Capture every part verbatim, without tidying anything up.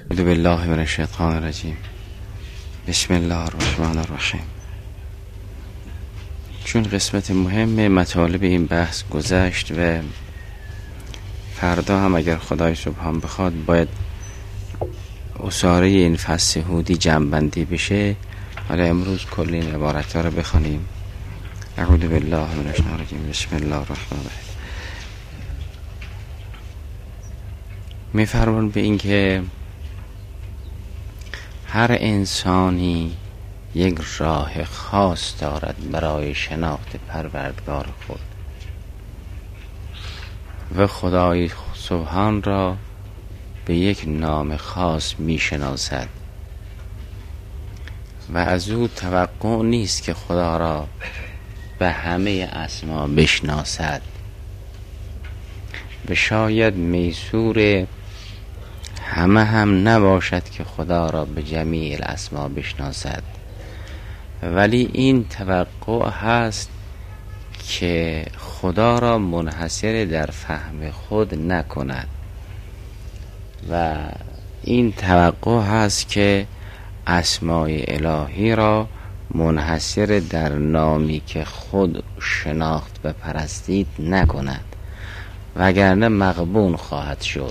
اعوذ بالله من الشیطان الرجیم. بسم الله الرحمن الرحیم. چون قسمت مهم مطالب این بحث گذشت و فردا هم اگر خدای سبحان بخواد باید اساره این فصل هودی جمع‌بندی بشه، حالا امروز کل این عبارت ها رو بخونیم. اعوذ بالله من الشیطان الرجیم. بسم الله الرحمن الرحیم. می‌فرمان به این که هر انسانی یک راه خاص دارد برای شناخت پروردگار خود و خدای سبحان را به یک نام خاص می شناسد و از او توقع نیست که خدا را به همه اسما بشناسد و شاید میسور همه هم نباشد که خدا را به جمیع الاسما بشناسد، ولی این توقع هست که خدا را منحصر در فهم خود نکند و این توقع هست که اسمای الهی را منحصر در نامی که خود شناخت و پرستید نکند، وگرنه مغبون خواهد شد.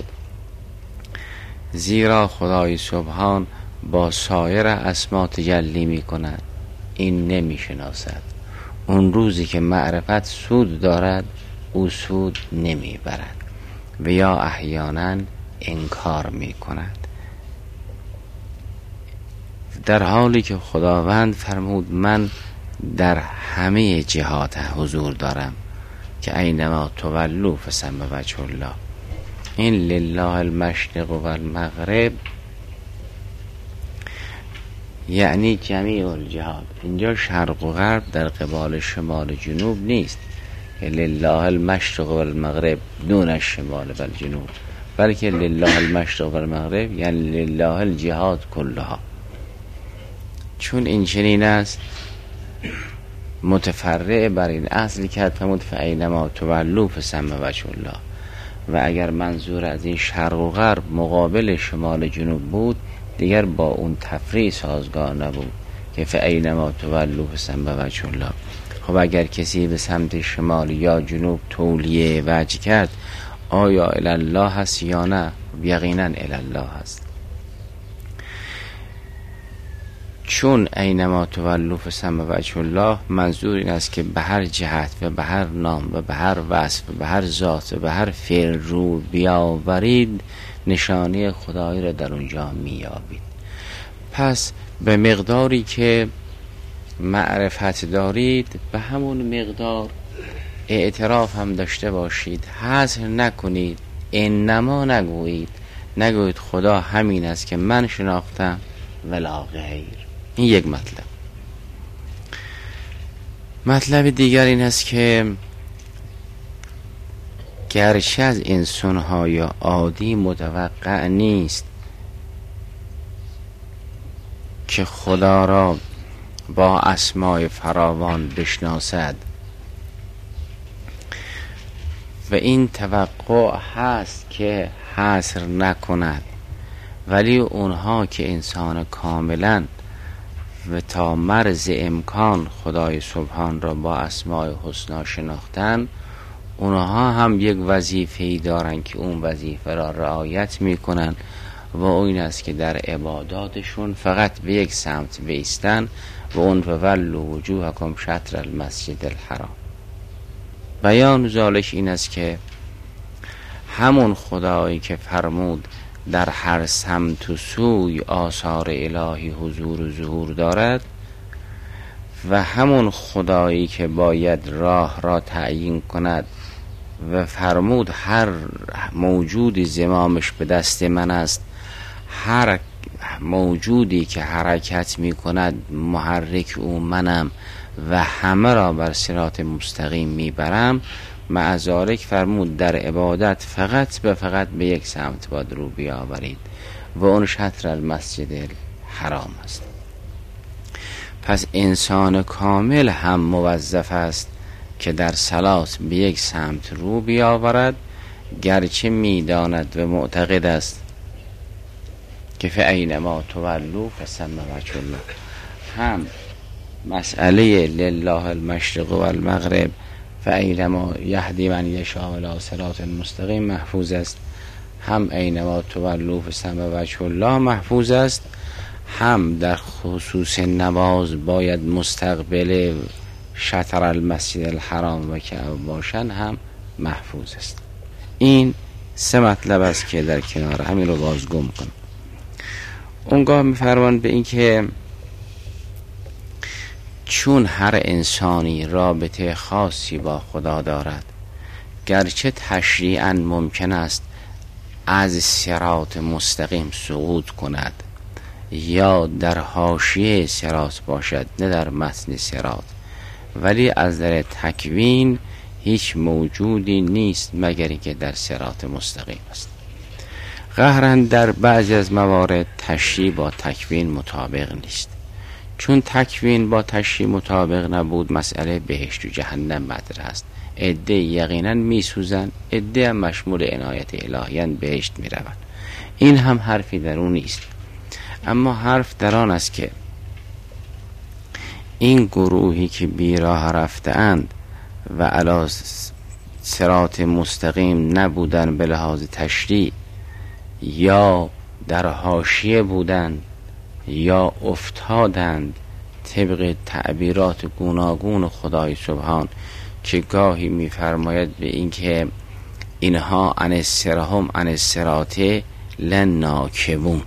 زیرا خدای سبحان با سایر اسما تجلی می کند، این نمی شناسد. اون روزی که معرفت سود دارد او سود نمی برد و یا احیانا انکار می کند، در حالی که خداوند فرمود من در همه جهات حضور دارم که اینما تولوا فثم وجه الله. این لله المشرق و المغرب یعنی جمیع الجهات. اینجا شرق و غرب در قبال شمال و جنوب نیست، لله المشرق و المغرب دون الشمال و الجنوب، بلکه لله المشرق و المغرب یعنی لله الجهات کلها. چون این چنین است متفرع بر این اصلی که فرمود فاینما تولوا فثم وجه الله، و اگر منظور از این شرق و غرب مقابل شمال و جنوب بود دیگر با اون تفریع سازگار نبود که فاینما تولوا فثم وجه الله. خب اگر کسی به سمت شمال یا جنوب تولیه وجه کرد آیا الی الله هست یا نه؟ یقینا الی الله هست. چون اینما تولوا فثم وجه الله منظور این است که به هر جهت و به هر نام و به هر وصف و به هر ذات و به هر فعل رو بیاورید نشانی خدایی را در اونجا میابید. پس به مقداری که معرفت دارید به همون مقدار اعتراف هم داشته باشید، حصر نکنید، انما نگویید، نگویید خدا همین است که من شناختم ولا غیر. این یک مطلب. مطلب دیگر این است که گرچه از انسان‌های عادی متوقع نیست که خدا را با اسماء فراوان بشناسد و این توقع هست که حصر نکند، ولی اونها که انسان کاملا و تا مرز امکان خدای سبحان را با اسماء حسنا شناختن، اونها هم یک وظیفه‌ای دارن که اون وظیفه را رعایت میکنن و این است که در عباداتشون فقط به یک سمت بایستن و اون فولوا وجوهکم شطر المسجد الحرام. بیان ذالک این است که همون خدایی که فرمود در هر سمت و سوی آثار الهی حضور و ظهور دارد و همون خدایی که باید راه را تعیین کند و فرمود هر موجودی زمامش به دست من است، هر موجودی که حرکت می کند محرک او منم و همه را بر صراط مستقیم می برم. مع ذالک فرمود در عبادت فقط به فقط به یک سمت باید رو بیاورید و اون شطر المسجد الحرام است. پس انسان کامل هم موظف است که در صلات به یک سمت رو بیاورد، گرچه میداند و معتقد است که فاینما تولوا فثم وجه الله. هم مسئله لله المشرق و المغرب فاینما یهدی من یشاء الی صراط مستقیم محفوظ است، هم اینما تولوا فثم وجه الله محفوظ است، هم در خصوص نماز باید مستقبل شطر المسجد الحرام و کعبه باشن هم محفوظ است. این سه مطلب است که در کنار همین رو بازگو کنم. اونگاه میفرمان به این که چون هر انسانی رابطه خاصی با خدا دارد، گرچه تشریعاً ممکن است از صراط مستقیم سقوط کند یا در حاشیه صراط باشد نه در متن صراط، ولی از در تکوین هیچ موجودی نیست مگر اینکه در صراط مستقیم است. قهراً در بعضی از موارد تشریع با تکوین مطابق نیست. چون تکوین با تشریع مطابق نبود، مسئله بهشت و جهنم مطرح است. عده یقینا میسوزن، عده هم مشمول عنایت الهیان بهشت میروند. این هم حرفی در اون نیست، اما حرف در آن است که این گروهی که بیراه رفتند و علی صراط مستقیم نبودن به لحاظ تشریع، یا در حاشیه بودند یا افتادند طبق تعبیرات گوناگون خدای سبحان که گاهی میفرماید به این که اینها عن السرهم عن الصراط لناکبون،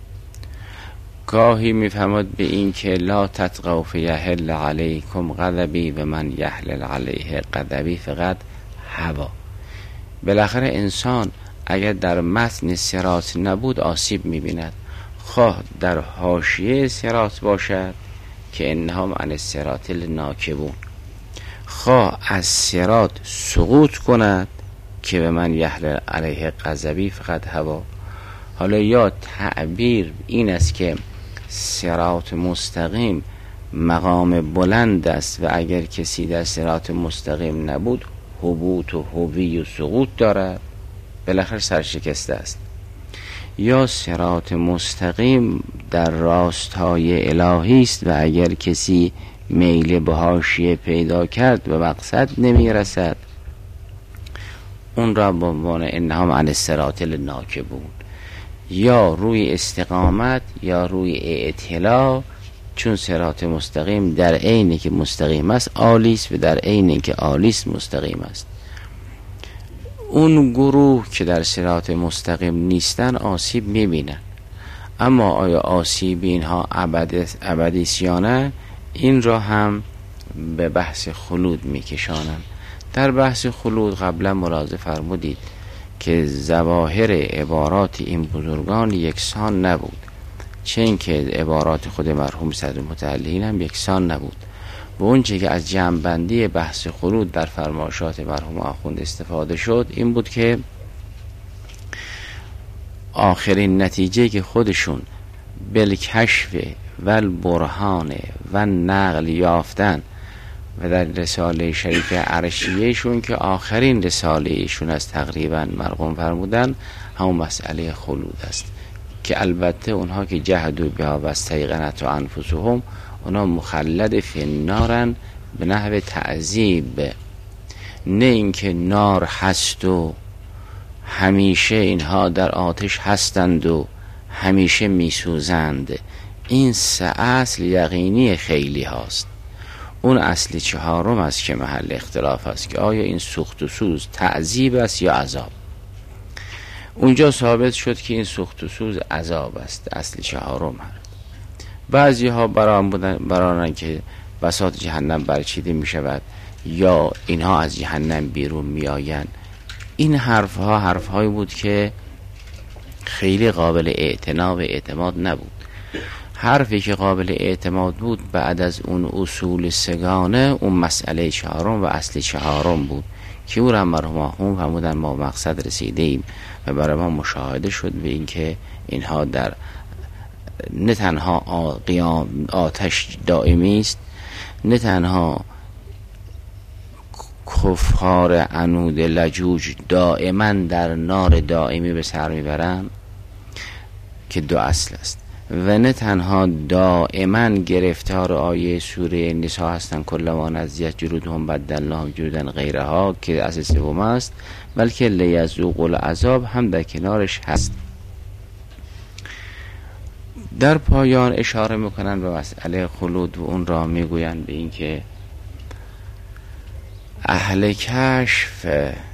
گاهی میفرماید به این که لا تطغوا فیحل علیکم غضبی و من یحلل علیه غضبی فقط هوا. بالاخره انسان اگر در متن صراط نبود آسیب میبیند، خواه در حاشیه صراط باشد که انهم عن الصراط لناکبون، خواه از صراط سقوط کند که به من یحلل علیه غضبی فقط هوا. حالا یا تعبیر این است که صراط مستقیم مقام بلند است و اگر کسی در صراط مستقیم نبود هبوط و هوی و سقوط دارد، بالاخره سرشکسته است. یا صراط مستقیم در راستای الهی است و اگر کسی میل به حاشیه پیدا کرد و مقصد نمی رسد، اون را به عنوان انهم عن الصراط لناکبون، یا روی استقامت یا روی اعتلا، چون صراط مستقیم در عینی که مستقیم است عالی است و در عینی که عالی است مستقیم است. اون گروه که در صراط مستقیم نیستن آسیب میبینن، اما آیا آسیب اینها ابدی است یا نه، این را هم به بحث خلود میکشانند. در بحث خلود قبلا ملاحظه فرمودید که ظواهر عبارات این بزرگان یکسان نبود، چه اینکه عبارات خود مرحوم صدر متعلین هم یکسان نبود. و اون چه که از جمع‌بندی بحث خلود در فرمایشات مرحوم آخوند استفاده شد این بود که آخرین نتیجه که خودشون بالکشف و البرهان و نقل یافتن و در رساله شریف عرشیهشون که آخرین رساله ایشون از تقریبا مرقوم فرمودن، همون مسئله خلود است که البته اونها که جهدوا بها و استیقنت انفسهم، اونا مخلد فی النارن به نحو تعذیب، نه اینکه نار هست و همیشه اینها در آتش هستند و همیشه میسوزند. این سه اصل یقینی خیلی هاست. اون اصل چهارم است که محل اختلاف است که آیا این سوخت و سوز تعذیب است یا عذاب. اونجا ثابت شد که این سوخت و سوز عذاب است، اصل چهارم هست. بعضی ها بران بودن برانن که بساط جهنم برچیده می شود یا اینها از جهنم بیرون می آین. این حرف ها حرف هایی بود که خیلی قابل اعتنا و اعتماد نبود. حرفی که قابل اعتماد بود بعد از اون اصول سگانه اون مسئله چهارم و اصل چهارم بود که او را مرحوم آخوند فرمودن ما مقصد رسیده ایم و برای ما مشاهده شد به این که اینها در نه تنها قیام آتش دائمی است، نه تنها کفار عنود لجوج دائما در نار دائمی به سر میبرند، که دو اصل است و نه تنها دائما گرفتار آیه سوره نساء هستن کلما نضجت جلودهم بدلناهم جلودا غیرها که اصل سوم است، بلکه لیذوقوا العذاب هم در کنارش هست. در پایان اشاره میکنن به مسئله خلود و اون را میگویند به این که اهل کشف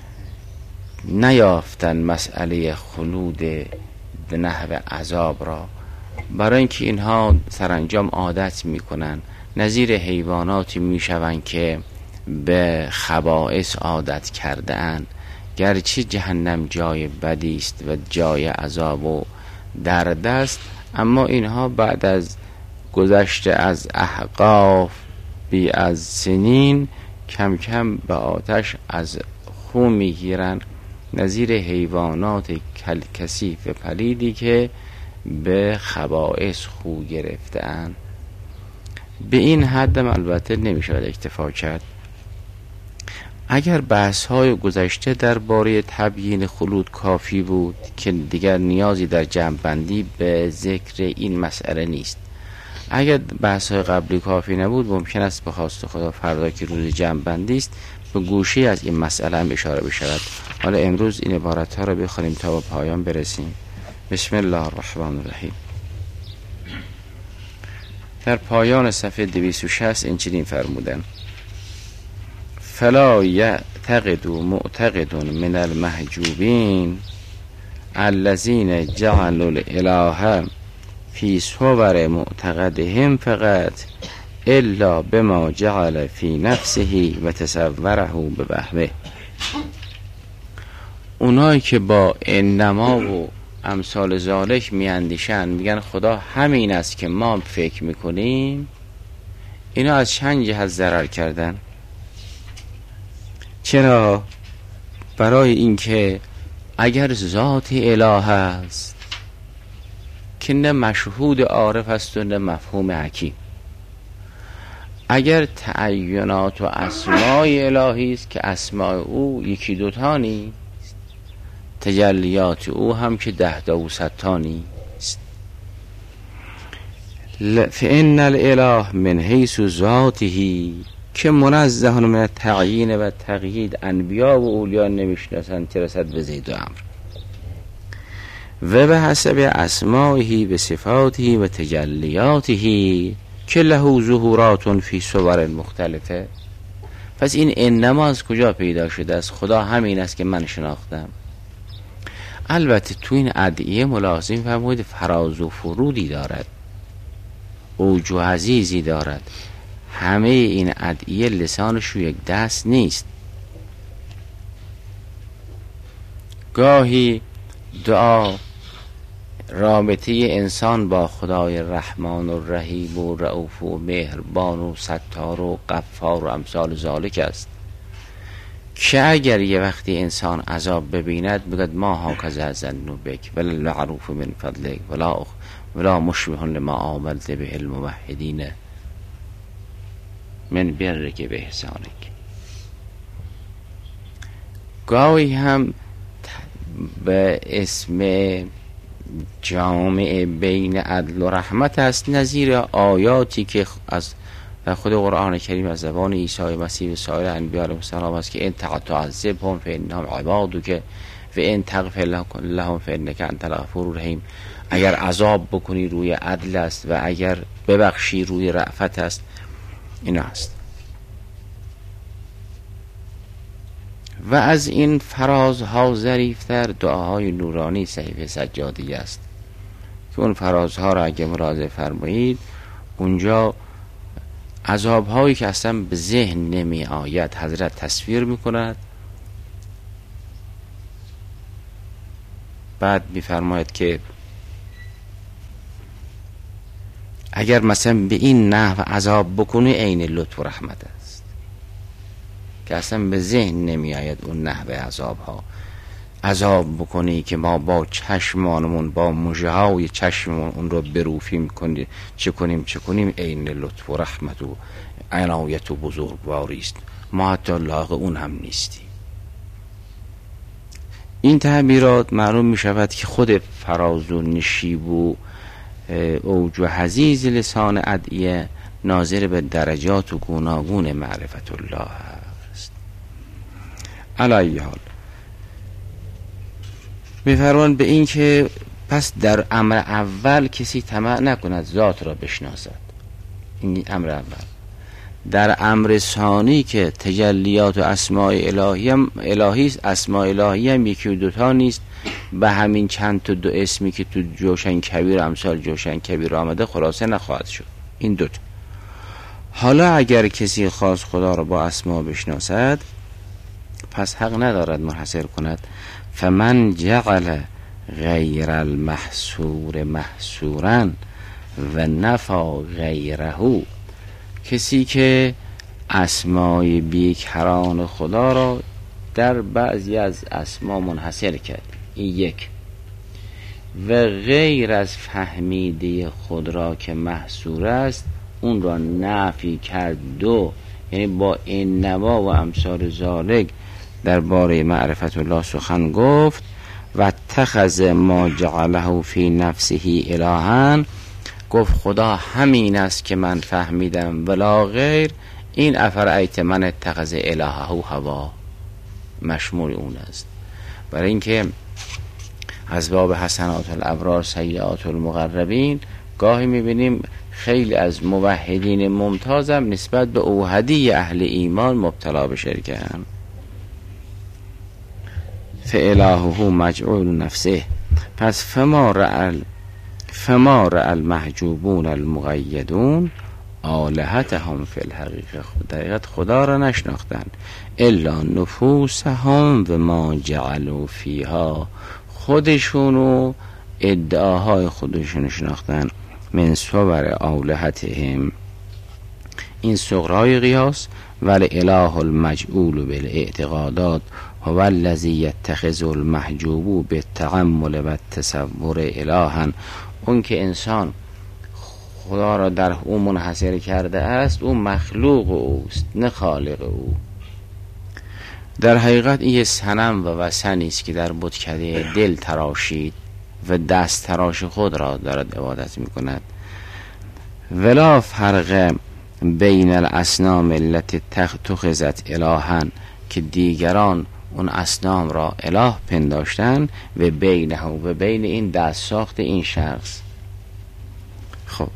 نیافتن مسئله خلود به نحو عذاب را، برای اینکه اینها سرانجام عادت میکنن، نظیر حیواناتی میشوند که به خبائث عادت کرده اند. گرچه جهنم جای بدی است و جای عذاب و درد است، اما اینها بعد از گذشته از احقاف بی از سنین کم کم به آتش از خو میگیرن، نظیر حیوانات کثیف پلیدی که به خبائث خو گرفتن. به این حد البته نمیشود اکتفا کرد. اگر بحث های گذشته درباره تبیین خلود کافی بود که دیگر نیازی در جمع بندی به ذکر این مسئله نیست. اگر بحث های قبلی کافی نبود، ممکن است به خواست خدا فردا که روز جمع بندی است به گوشه از این مسئله هم اشاره بشود. حالا امروز این عبارت ها را بخونیم تا به پایان برسیم. بسم الله الرحمن الرحیم. در پایان صفحه دویست و شصت اینچنین فرمودن: فلا یعتقد معتقد من المحجوبین الذین جعلوا الاله فی صور معتقدهم فقط الا بما جعل فی نفسه و تصوره بوهمه. اونایی که با انما و امثال ذالک میاندیشن، میگن خدا همین است که ما فکر میکنیم، اینا از چند جهت ضرر کردن. چرا؟ برای اینکه اگر ذات اله است که نه مشهود عارف است و نه مفهوم حکیم، اگر تعینات و اسمای الهی است که اسمای او یکی دوتا نیست، تجلیات او هم که ده تا و صد تا نیست. فإن الاله من حیث ذاته که منزه من التعیین و تقیید، انبیا و اولیاء نمیشناسند چه رسد به زید و عمرو. و به حسب اسمائه به صفاته و تجلیاته که له ظهورات فی صور مختلفه. پس این انما از کجا پیدا شده است؟ خدا همین است که من شناختم. البته تو این ادعیه ملازم فرمود فراز و فرودی دارد، اوج و عزیزی دارد. همه این ادعیه لسانش رو یک دست نیست. گاهی دعا رابطه انسان با خدای رحمان و رحیم و رؤوف و مهربان و ستار و غفار و امثال ذالک است که اگر یه وقتی انسان عذاب ببیند بگد ما هاکذا ظن بک ولا المعروف من فضلک ولا ولا مشبه لما عاملت به الموحدین من برک به احسانک. گاهی هم به اسم جامع بین عدل و رحمت است، نظیر آیاتی که از خود قرآن کریم از زبان عیسی مسیح و سایر انبیاء علیهم السلام است که ان تعذبهم فانهم عبادک و ان تغفر لهم فانک انت الغفور الرحیم. اگر عذاب بکنی روی عدل است و اگر ببخشی روی رأفت است. این است. و از این فرازها ظریفتر دعاهای نورانی صحیفه سجادی است که اون فرازها را اگه مراجعه فرمایید اونجا عذابهایی که اصلا به ذهن نمی آید حضرت تصویر میکند. بعد میفرماید که اگر مثلا به این نحو عذاب بکنی عین لطف و رحمت است که اصلا به ذهن نمی آید اون نحو عذاب ها. عذاب بکنی که ما با چشمانمون با مژه های چشممون اون رو بروفیم کنیم چه کنیم چه کنیم عین لطف و رحمت و عنایت و بزرگواری است. ما حتی لاغ اون هم نیستیم. این تعبیرات معلوم می شود که خود فراز و نشیب و اوج و حزیز لسان ادعیه ناظر به درجات و گوناگون معرفت الله است. علی حال می‌فرمان به این که پس در امر اول کسی طمع نکند ذات را بشناسد، این امر اول. در امر ثانی که تجلیات و اسماء الهی هم الهی است، اسماء الهی هم یکی و دوتا نیست، به همین چند تا دو اسمی که تو جوشن کبیر امثال جوشن کبیر آمده خلاصه نخواهد شد. این دوتا. حالا اگر کسی خاص خدا را با اسما بشناسد، پس حق ندارد منحصر کند فمن جعل غیر المحصور محصورا و نفا غیره، کسی که اسمای بیکران خدا را در بعضی از اسما منحصر کرد، این یک، و غیر از فهمیده خود را که محصور است اون را نفی کرد، دو، یعنی با این نوا و امثال ذالک درباره معرفت الله سخن گفت. و اتخذ ما جعله فی نفسه الها، گفت خدا همین است که من فهمیدم ولا غیر، این افرایت من اتخذ الهه هوا مشمول اون است. برای اینکه از باب حسنات الابرار سیئات المقربین گاهی میبینیم خیلی از موحدین ممتازم نسبت به اوحدی اهل ایمان مبتلا به شرکن. فالهه مجعول نفسه، پس فما رأل فما رأى المحجوبون المقیدون آلهتهم فی الحقیقه، در حقیقت خدا را نشناختند الا نفوسهم و ما جعلوا فیها، خودشونو ادعاهای خودشون شناختن من صور آلهتهم، این صغرای قیاس. ولی اله المجعول بالاعتقادات هو الذی یتخذ المحجوب بالتأمل و التصور الها، اون که انسان خدا را در او منحصر کرده است او مخلوق اوست نه خالق او. در حقیقت این صنم و وثنی است که در بتکده دل تراشید و دست تراش خود را دارد عبادت می کند. ولا فرق بین الاصنام التي اتخذت الها، که دیگران اون اصنام را اله پنداشتن، و بینه و بین این دست ساخت این شخص. خب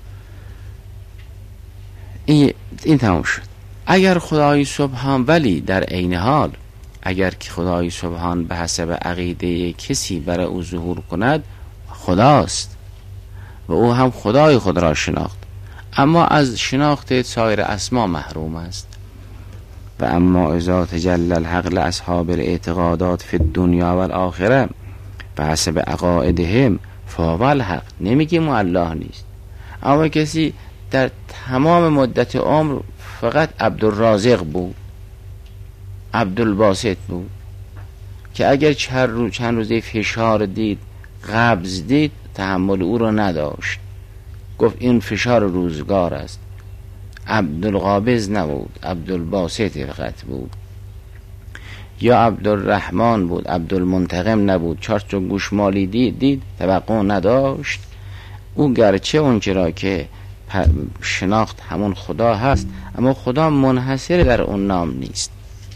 این, این تمام شد. اگر خدای سبحان، ولی در عین حال اگر که خدای سبحان به حسب عقیده کسی برای او ظهور کند خداست و او هم خدای خود را شناخت، اما از شناخت سایر اسما محروم است. و اما اذا تجلی الحق لاصحاب الاعتقادات فی الدنیا و الاخره به حسب عقائدهم فهو الحق، نمیگیم الله نیست، اما کسی در تمام مدت عمر فقط عبدالرازق بود، عبدالباسط بود، که اگر چند روز چند روزه فشار دید، قبض دید، تحمل او را نداشت، گفت این فشار روزگار است. عبدالقابض نبود، عبدالباسط فقط بود. یا عبدالرحمن بود، عبدالمنتقم نبود، چهار تا گوشمالی دید دید توقع نداشت. او گرچه اونچرا که شناخت همون خدا هست، اما خدا منحصر در اون نام نیست.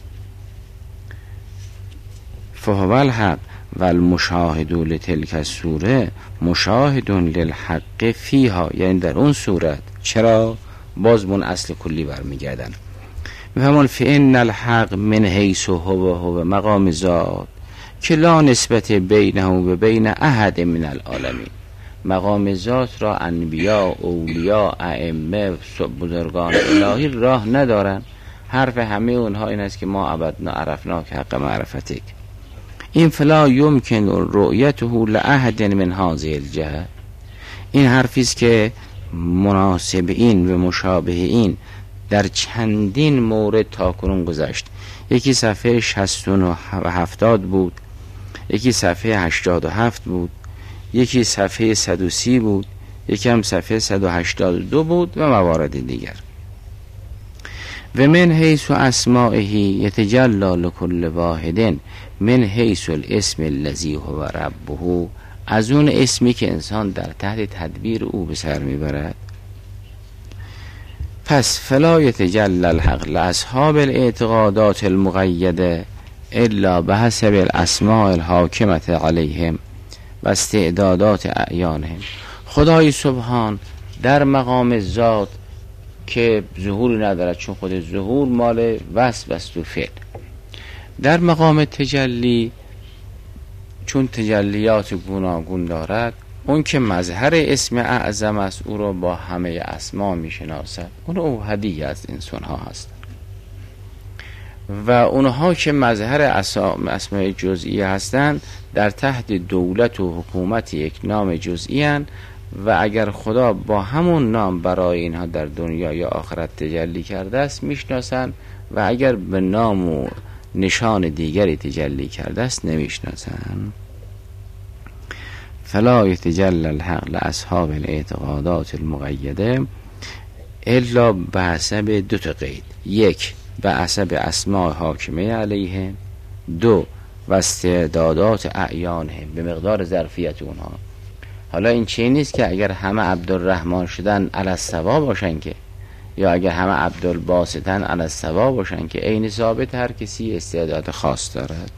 فهو الحق و المشاهد لتلک السوره مشاهد للحق فیها، یعنی در اون صورت. چرا؟ باز من اصل کلی برمیگردن. میفهمون فإن الحق من حیث هو هو مقام ذات که لا نسبت بینه و بین احد من العالمین. مقام ذات را انبیا، اولیا، ائمه، بزرگان الهی راه ندارن. حرف همه اونها این است که ما عبدنا عرفنا که حق معرفتک. این فلا یمکن رؤیته لأحد من هذه الجهه، این حرفی است که مناسب این و مشابه این در چندین مورد تاکنون گذشت. یکی صفحه شصت و هفتاد بود، یکی صفحه هشتاد و هفت بود، یکی صفحه صد و سی بود، یکی هم صفحه صد و هشتاد و دو بود و موارد دیگر. و من حیث اسمائه یتجلی لکل واحد من حیث الاسم الذی هو ربه، از اون اسمی که انسان در تحت تدبیر او به سر میبرد. پس فلا یتجلی الحق لاصحاب الاعتقادات المقیده الا بحسب الاسماء الحاکمه علیهم و استعدادات اعیانهم. خدای سبحان در مقام ذات که ظهوری ندارد، چون خود ظهور مال وصف است و فعل. در مقام تجلی چون تجلیات گوناگون دارد، اون که مظهر اسم اعظم است او را با همه اسما میشناسد، اون اوحدی از انسان ها هست. و اونها که مظهر اسماء جزئی هستند در تحت دولت و حکومت یک نام جزئی هستند و اگر خدا با همون نام برای اینها در دنیا یا آخرت تجلی کرده است میشناسند و اگر به نام و نشان دیگری تجلی کرده است نمیشناسند. فلا یتجلی الحق لاصحاب الاعتقادات المقیده الا بحسب دو تا قید: یک به حسب اسماء حاکمه علیه، دو و استعدادات اعیانهم به مقدار ظرفیت اونها. حالا این چیزی نیست که اگر همه عبدالرحمن شدن علی الصوا باشن، که یا اگر همه عبدالباسطن علی الصوا باشن، که عین ثابت هر کسی استعداد خاص دارد.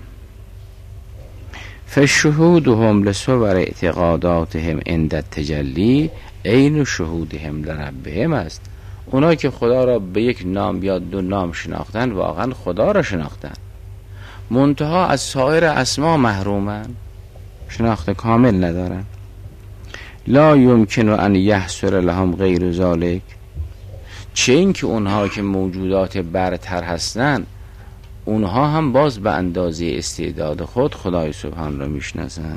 فشهودهم لصور اعتقاداتهم عند التجلی عین شهودهم لربهم است. اونا که خدا را به یک نام یا دو نام شناختن واقعا خدا را شناختن، منتها از سایر اسما محرومن، شناخت کامل ندارن. لا یمکن ان یحصل لهم غیر ذلک، چه این که اونها که موجودات برتر هستن اونها هم باز به اندازه استعداد خود خدای سبحان را میشناسن.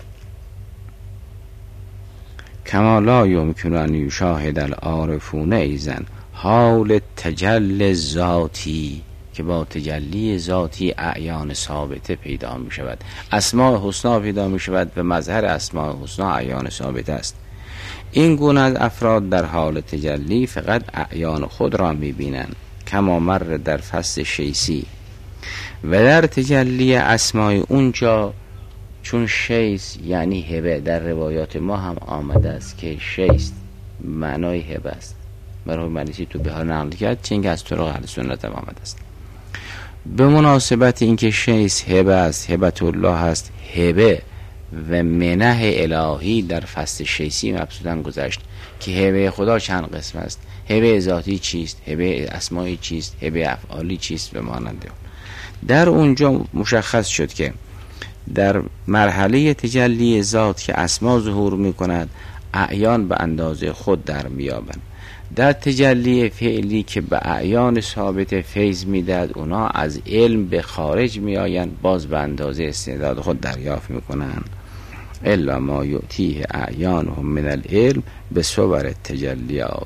کما لا یمکن ان یشاهد العارفون ایزن حال تجلی ذاتی، که با تجلی ذاتی اعیان ثابته پیدا می شود، اسماء حسنا پیدا می شود و مظهر اسماء حسنا اعیان ثابته است. این گونه از افراد در حال تجلی فقط اعیان خود را می بینند، کما مر در فصل شیسی. و در تجلی اسماء اونجا چون شیس یعنی هبه، در روایات ما هم آمده است که شیس معنای هبه است، برای معنیسی تو بهار نقل کرد، چون از طرق اهل سنت هم آمده است. به مناسبت اینکه شیس هبه است، هبت الله است، هبه و منح الهی در فصل شیسی مبسوطن گذشت که هبه خدا چند قسم است: هبه ذاتی چیست، هبه اسمایی چیست، هبه افعالی چیست و مانند. در اونجا مشخص شد که در مرحله تجلی ذات که اسما ظهور می کند اعیان به اندازه خود در میابند. در تجلی فعلی که به اعیان ثابت فیض میدهد اونا از علم به خارج میآیند، باز به اندازه استعداد خود دریافت میکنند. الا ما یعطیه اعیانهم من العلم به صور تجلیات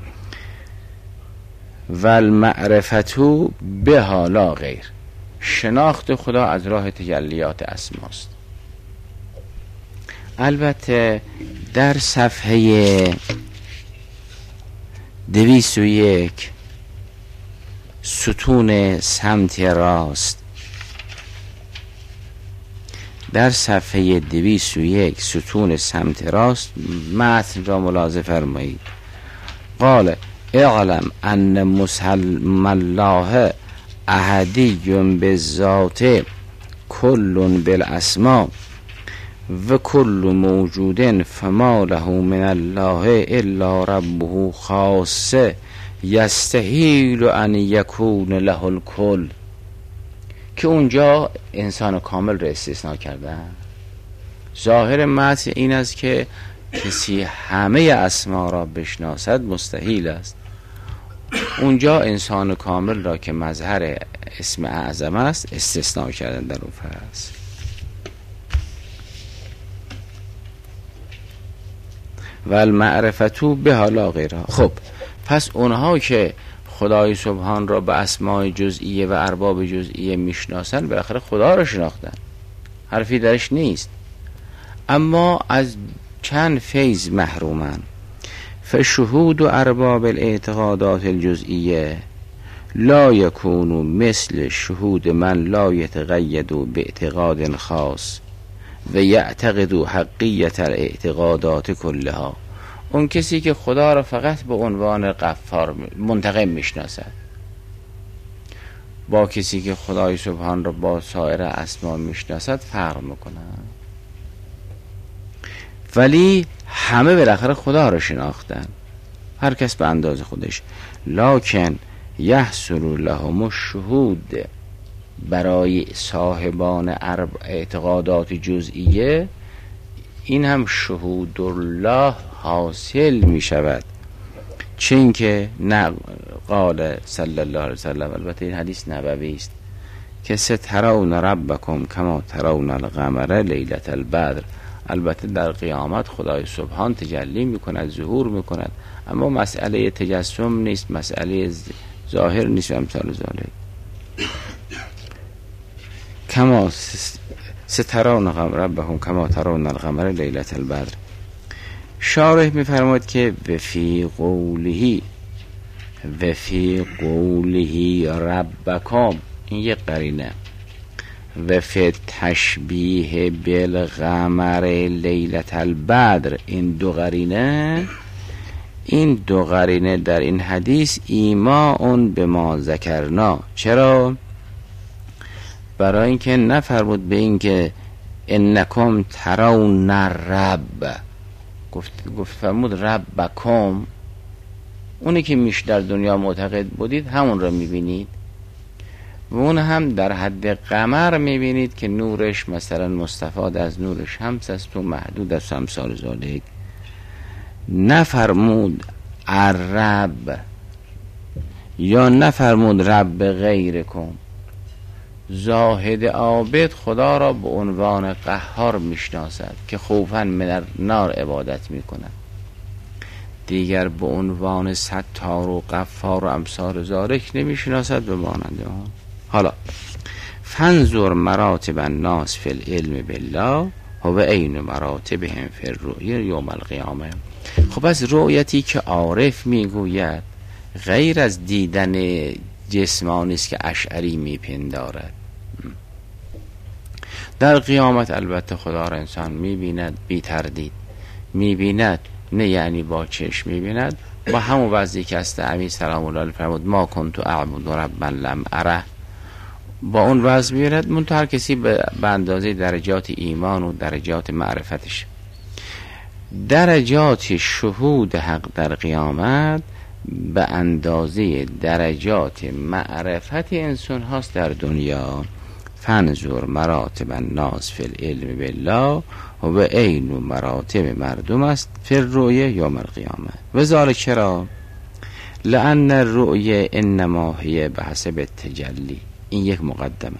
و المعرفتو به حالا غیر. شناخت خدا از راه تجلیات اسماست. البته در صفحه دویست و یک ستون سمت راست، در صفحه دویست و یک ستون سمت راست متن را ملاحظه فرمایید. قال اعلم ان مسلم الله احدی بالذات کل بالاسماء و کل موجود فما له من الله الا ربه خاصه یستحیل ان یکون له الکل، که اونجا انسان کامل را استثناء کردن. ظاهر متن این است که کسی همه اسما را بشناسد مستحیل است. اونجا انسان کامل را که مظهر اسم اعظم است استثناء کردن در اون فصل. و المعرفتو به حالا غیرها. خب پس اونها که خدای سبحان را به اسماء جزئیه و ارباب جزئیه میشناسن بالاخره خدا را شناختن، حرفی درش نیست، اما از چند فیض محرومن. فشهود و ارباب الاعتقادات الجزئیه لا یکونو مثل شهود من لا یتقیدو به اعتقاد خاص و یعتقدو حقیت الاعتقادات کلها. اون کسی که خدا را فقط به عنوان غفار منتقم میشناسد با کسی که خدای سبحان را با سایر اسما میشناسد فرق میکنه، ولی همه بالاخره خدا را شناختن، هر کس به اندازه خودش. لکن یحصل لهم الشهود، برای صاحبان اعتقادات جزئیه این هم شهود الله حاصل می شود. چون که نه قال صلی الله علیه وسلم، البته این حدیث نبوی است، که سترون ربکم کما ترون القمر لیلة البدر. البته در قیامت خدای سبحان تجلی می کند، ظهور می کند، اما مسئله تجسم نیست، مسئله ظاهر نیست و امثال ذالک. کما سترون ربکم کما ترون القمر لیلة البدر. شارح می‌فرماید که و فی قوله و فی قوله ربکم، این یک قرینه، و فی تشبیه بالقمر لیلة البدر، این دو قرینه، این دو قرینه در این حدیث ایماء به ما ذکرنا. چرا؟ برای اینکه نفرمود به اینکه انکم ترون الرب، گفت گفت فرمود ربکم، اونی که میش در دنیا معتقد بودید همون را میبینید و اون هم در حد قمر میبینید که نورش مثلا مستفاد از نور شمس است و محدود از امثال ذالک. نفرمود الرب یا نفرمود رب غیرکم. زاهد عابد خدا را به عنوان قهار میشناسد که خوفا من النار عبادت میکند، دیگر به عنوان ستار و غفار و امثال ذالک نمیشناسد به مانند آن. حالا فانظر مراتب الناس فی العلم بالله هو عین مراتبهم فی الرؤیا یوم القیامه. خب از رؤیتی که عارف میگوید غیر از دیدن جسمانی است که اشعری میپندارد. در قیامت البته خدا را انسان میبیند بی تردید، میبیند، نه یعنی با چشم میبیند، با همون وضعی که است امیر سلام الله علیه فرمود ما کنت اعبد ربا لم اره، با اون وضع میبیند. منتها هر کسی به اندازه درجات ایمان و درجات معرفتش. درجات شهود حق در قیامت به اندازه درجات معرفت انسان هاست در دنیا. فانظر مراتب الناس فی العلم بالله و عین مراتب مردم است فی الرؤیا یوم القیامه. و ذالک چرا؟ لأن الرؤیا انما هی بحسب التجلی، این یک مقدمه،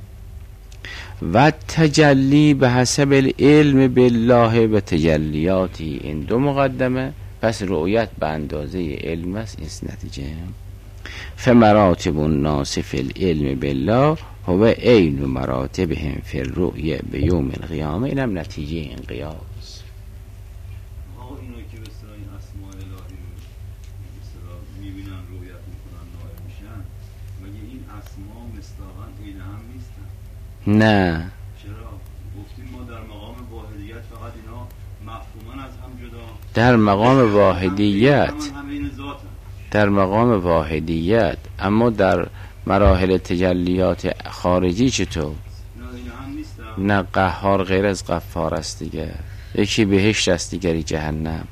و تجلی بحسب العلم بالله و تجلیاتی، این دو مقدمه. پس رؤیت به اندازه علم است، این نتیجه. فمراتب الناس فی العلم بالله هو عین مراتبهم فی الرؤیا بیوم القیامه. اینم نتیجه این قیاس. آقا اینو که به اصطلاح این اسماء الهی رو به اصطلاح میبینن، رؤیت میکنن، نائل میشن، مگه این اسماء مصداقاً عین هم نیستن؟ نه. چرا؟ گفتیم ما در مقام واحدیت فقط اینا مفهوماً از هم جدا، در مقام واحدیت، در مقام واحدیت، اما در مراحل تجلیات خارجی چطور؟ نه، قهار غیر از غفار است دیگه، یکی بهشت است دیگری جهنم.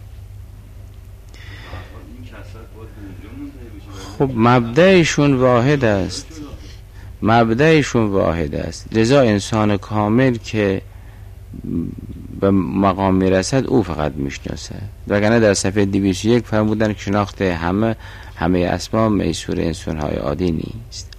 خب مبدأشون واحد است، مبدأشون واحد است. لذا انسان کامل که به مقام میرسد او فقط میشناسه. وگرنه در صفحه دویست و یک فرمودن که شناخت همه همه اسما میسور انسان های عادی نیست.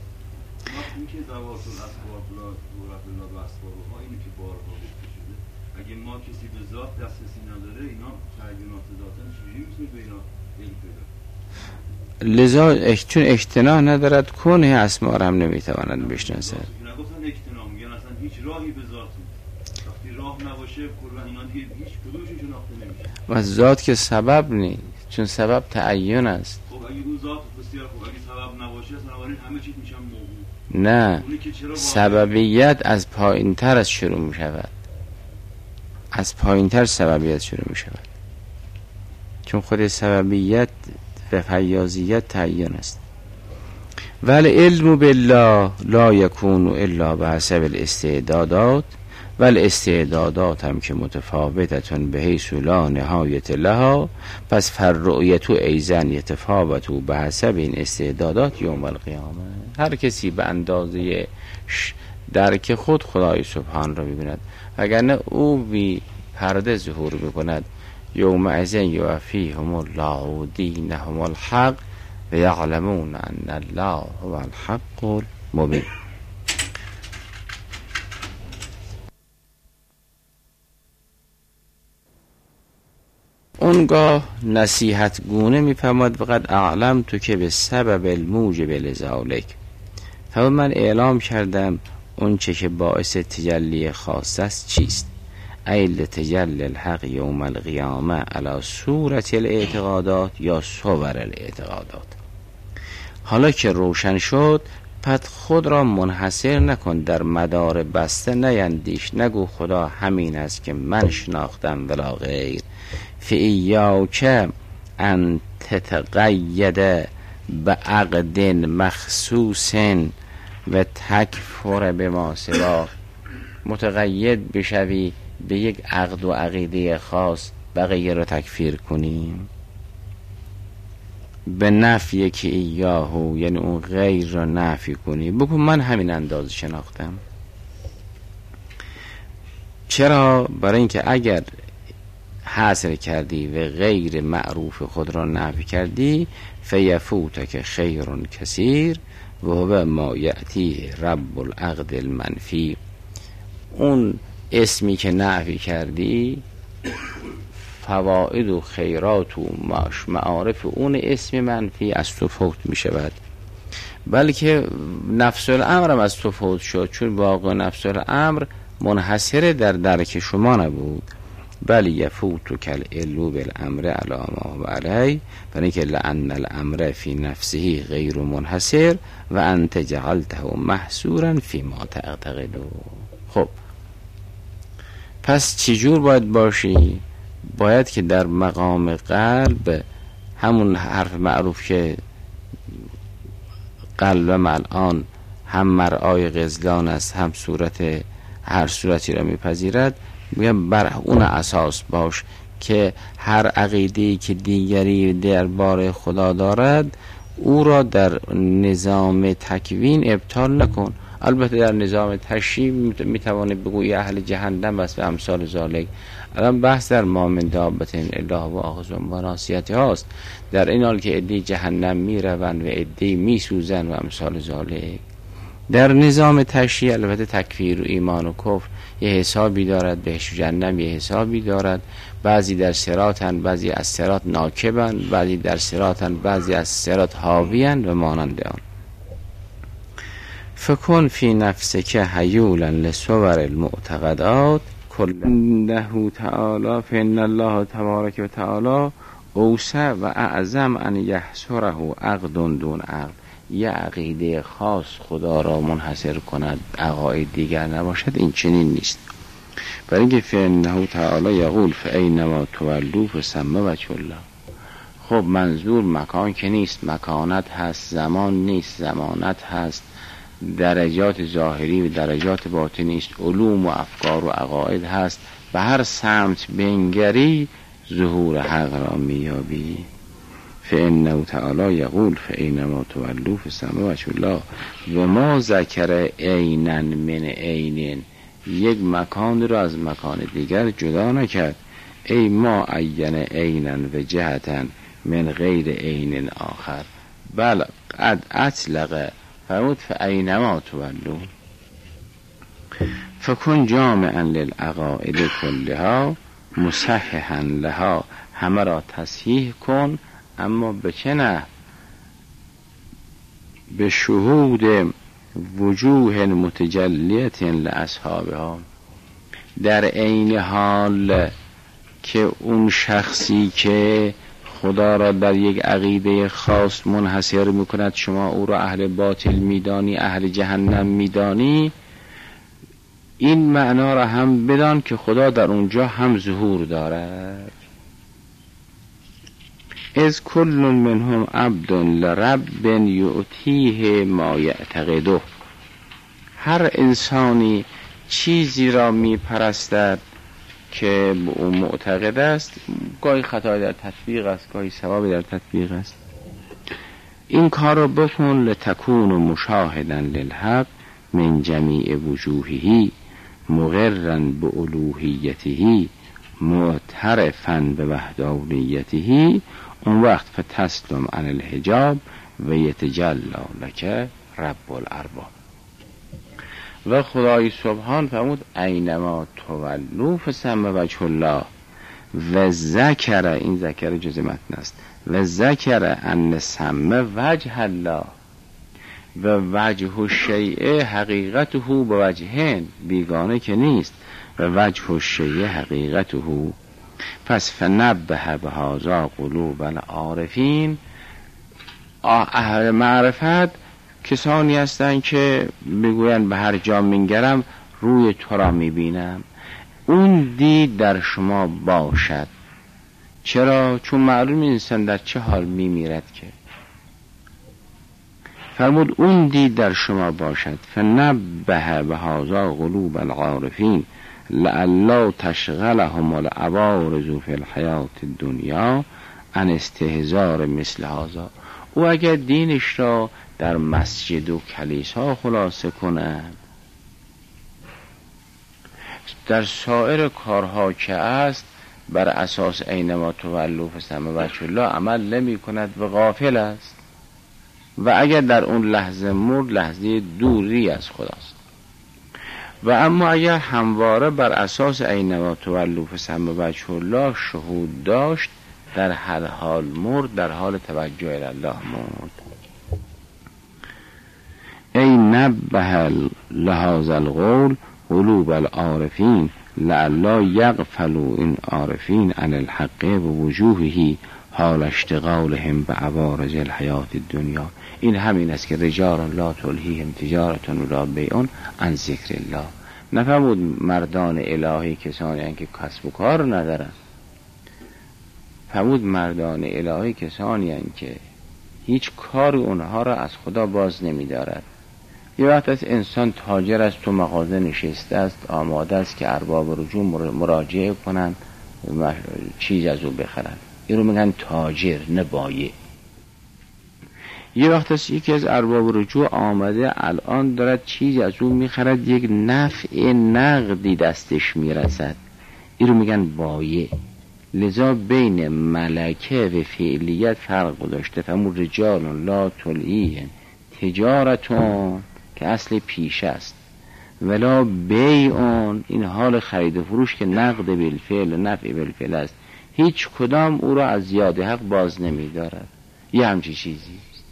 اگه ما کسی به ذات دسترسی نداره، اینا تعیینات ذاتن چجوری میتونه به اینا علم پیدا کنه؟ لذا چون اجتناح ندارد کنه اسما را هم نمیتواند بشناسد. نگفتن اجتناح، میگن اصلا هیچ راهی به ذات نیست. وقتی راه نباشه کلا اینا دیگه هیچ کدومشون شناخته نمیشه. و ذات که سبب نیست، چون سبب تعین است. خب اگه اون ذات بسیار خوب، اگه سبب نباشه باشه بنابراین همه چیز میشن موضوع. نه، سببیت از پایین تر از شروع می شود، از پایین تر سببیت شروع می شود، چون خود سببیت و فیاضیت تعین است. ولی علم بالله لا یکون الا بحسب الاستعدادات، ولی استعدادات هم که متفاوتتون به حیث لا نهایت لها، پس فررؤیت ایزن یتفاوت به حسب این استعدادات یوم القیامه. هر کسی به اندازه درک خود خدای سبحان را ببیند، وگرنه او بی پرده ظهور میکند. یوم ازن یوفیهم الله دینهم الحق و یعلمون ان الله هو الحق المبین. اونگاه نصیحت گونه میفرماد فقط اعلم تو که به سبب الموجب لذالک، فقط من اعلام کردم اون چه که باعث تجلی خاص است چیست. ایل تجلی الحق یوم القیامه علی صورت الاعتقادات یا صور الاعتقادات. حالا که روشن شد، پس خود را منحصر نکن در مدار بسته، نیندیش، نگو خدا همین است که من شناختم ولا غیر. فإیاک ان تتقید به عقد مخصوص و تکفر به ما سوا، متقید بشوی به یک عقد و عقیده خاص بقیه را تکفیر کنیم. به نفی که ایاهو یعنی اون غیر را نفی کنی، بگو من همین اندازه شناختم. چرا؟ برای اینکه اگر حاصل کردی و غیر معروف خود را نفی کردی، فیفوتک خیر کثیر و هو ما یأتی رب العقد المنفی. اون اسمی که نفی کردی فواید و خیرات و معارف اون اسم منفی از تو فوت می شود، بلکه نفس الامر هم از تو فوت شد، چون واقع نفس الامر منحصر در درک شما نبود. بلی یفوتو کل علو بالامر علاما و علی، برای اینکه لأن الامر فی نفسه غیر منحصر و انت جعلته محصورا فی ما تعتقدو. خب پس چجور باید باشی؟ باید که در مقام قلب همون حرف معروف که قلبم الان هم مرآی غزلان است، هم صورت هر صورتی را میپذیرد، میگم بر اون اساس باش که هر عقیده‌ای که دیگری درباره خدا دارد او را در نظام تکوین ابطال نکن. البته در نظام تشریع میتوانه بگوی اهل جهنم است و امثال ذالک. الان بحث در ما من دابة الا هو آخذ بناصیتها هاست، در این حال که عده‌ای جهنم میروند و عده‌ای میسوزند و امثال ذالک. در نظام تشریع البته تکفیر و ایمان و کفر یه حسابی دارد، بهشت و جهنم یه حسابی دارد. بعضی در صراطن، بعضی از صراط ناکبن، بعضی در صراطن، بعضی از صراط حاویان و مانند آن. فکن فی نفسک حیولا لصور المعتقدات کله تعالی فإن الله تبارک و تعالی اوسع و اعظم ان یحصره عقد دون عقد. یه عقیده خاص خدا را منحصر کند، عقاید دیگر نباشد، این چنین نیست. برای اینکه فإنه تعالی یقول فأینما تولوا فثم وجه الله. خب منظور مکان که نیست، مکانت هست، زمان نیست، زمانت هست، درجات ظاهری و درجات باطنی است، علوم و افکار و عقاید هست. به هر سمت بنگری ظهور حق را میابی. فإنه تعالی یقول فأینما تولوا فثم وجه الله و ما ذکر عینا من عین، یک مکان را از مکان دیگر جدا نکرد. ای ما عین عینا و جهتا من غیر عین آخر، بل قد اطلق فرمود فأینما تولوا. فکن جامعا للعقائد کلها مصححا لها، همه را تصحیح کن، اما به چه نه؟ به شهود وجوه متجلیت لاصحابها، در عین حال که اون شخصی که خدا را در یک عقیده خاص منحصر میکند، شما او را اهل باطل میدانی، اهل جهنم میدانی، این معنا را هم بدان که خدا در اونجا هم ظهور دارد. از کل منهم عبد لرب یؤتیه ما یعتقده، هر انسانی چیزی را میپرستد که او معتقد است، گاهی خطای در تطبیق است، گاهی ثوابی در تطبیق است. این کار را بکن لتکون مشاهدا للحق من جمیع وجوهه مقرا بألوهیته معترفا بوحدانیته، اون وقت فتسلم عن الحجاب و یتجلی لک رب الارباب. و خدای سبحان فرمود اینما تولوا فثم وجه الله و ذکر، این ذکر جز متن است، و ذکر ان ثم وجه الله و وجه الشیء حقیقته به وجهین، بیگانه که نیست، و وجه الشیء حقیقته. پس فنبه بهذا قلوب العارفین، اهل معرفت کسانی هستند که بگویند به هر جا منگرم روی تو را میبینم. اون دید در شما باشد. چرا؟ چون معلوم انسان در چه حال میمیرد که. فرمود اون دید در شما باشد. فنبه بهذا قلوب العارفین لعلا تشغلهم العوارض فی الحیات الدنیا عن استهزار مثل هذا. او اگر دینش را در مسجد و کلیسا خلاصه کنند، در سایر کارها که است بر اساس اینما تولوا فثم وجه الله عمل نمی کند و غافل است، و اگر در اون لحظه مرد لحظه دوری از خداست. و اما اگر همواره بر اساس اینما تولوا فثم وجه الله شهود داشت، در هر حال مرد در حال توجه الی الله مرد. ای نبه لهذا القول قلوب العارفین لعلا یغفلوا این عارفین عن الحق و وجوهه حال اشتغالهم به عوارض الحیات الدنیا. این همین است که رجال لا تلهیهم تجارت ولا بیع عن ذکر الله. نفرمود مردان الهی کسانی هستند که کسب و کار ندارند، فرمود مردان الهی کسانی هستند که هیچ کار اونها را از خدا باز نمی دارد. یه وقت از انسان تاجر است، تو مغازه نشسته است، آماده است که ارباب رجوع مراجعه کنند چیز از او بخرند، این رو میگن تاجر نه بایع. یه وقت است یکی از ارباب رجوع آمده الان دارد چیز از او میخرد، یک نفع نقدی دستش میرسد، این رو میگن بایع. لذا بین ملکه و فعلیت فرق گذاشته. فرمود رجال لا تلهیهم تجارتون که اصل پیش است، ولا بیعون این حال خرید و فروش که نقد بالفعل نفع بالفعل است، هیچ کدام او را از یاد حق باز نمی دارد. یه همچی چیزی است.